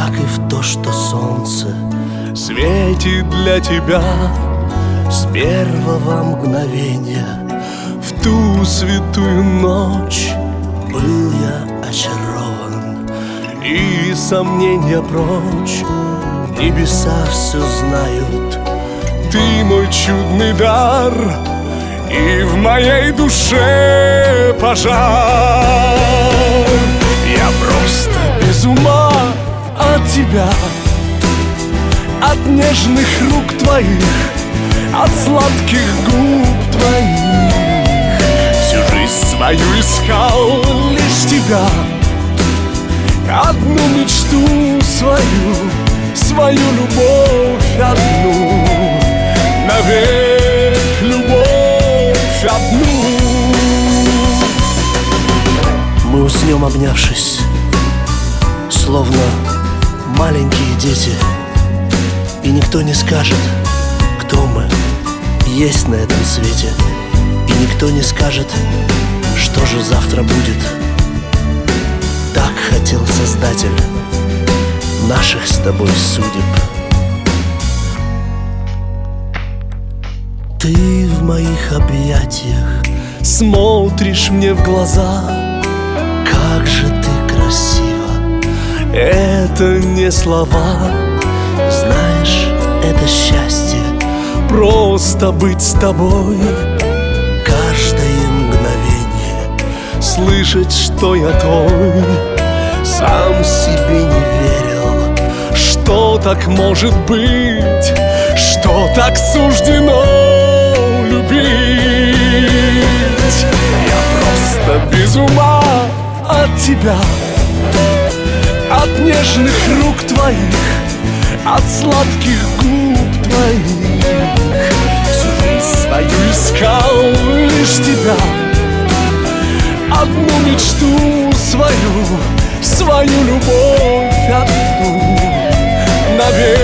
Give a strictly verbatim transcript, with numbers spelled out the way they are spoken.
как и в то, что солнце светит для тебя с первого мгновения. В ту святую ночь был я очарован, и сомнения прочь. Небеса все знают, ты мой чудный дар, и в моей душе пожар. Я просто без ума от тебя, от нежных рук твоих, от сладких губ твоих. Всю жизнь свою искал лишь тебя, одну мечту свою, свою любовь одну, навек любовь одну. Мы уснем, обнявшись, словно маленькие дети, и никто не скажет, кто мы есть на этом свете, и никто не скажет, что же завтра будет. Так хотел Создатель наших с тобой судеб. Ты в моих объятиях смотришь мне в глаза. Как же ты красива, это не слова. Знаешь, это счастье, просто быть с тобой. Каждое мгновение слышать, что я твой. Сам себе не верил, что так может быть, что так суждено любить. Я просто без ума от тебя, от нежных рук твоих, от сладких губ твоих. Всю жизнь свою искал лишь тебя, одну мечту свою, свою любовь одну навек.